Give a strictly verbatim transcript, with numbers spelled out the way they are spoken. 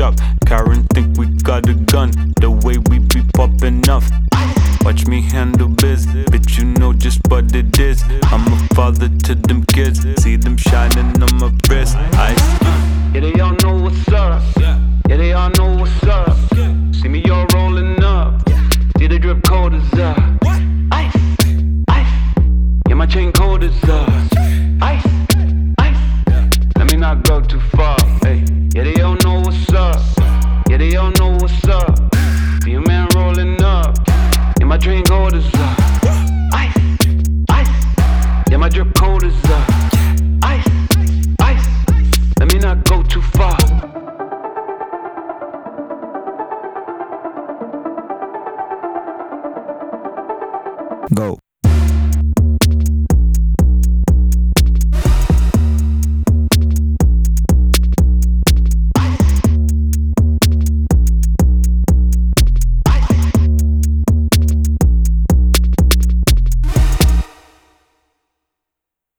shop. Karen think we got a gun, the way we be popping off. Watch me handle biz, bitch, you know just what it is. I'm a father to them kids, see them shining on my wrist. Ice. Yeah, they all know what's up. Yeah, they all know what's up. See me all rolling up. See the drip code is up. Ice, ice. Yeah, my chain code is up. Ice, ice. Let me not go too far. Hey, yeah, they all know what's up. Yeah, they all know what's up. See a man rolling up. Yeah, my chain code is up. Ice, ice. Yeah, my drip code is up. Ice, ice. Let me not go too far. Go.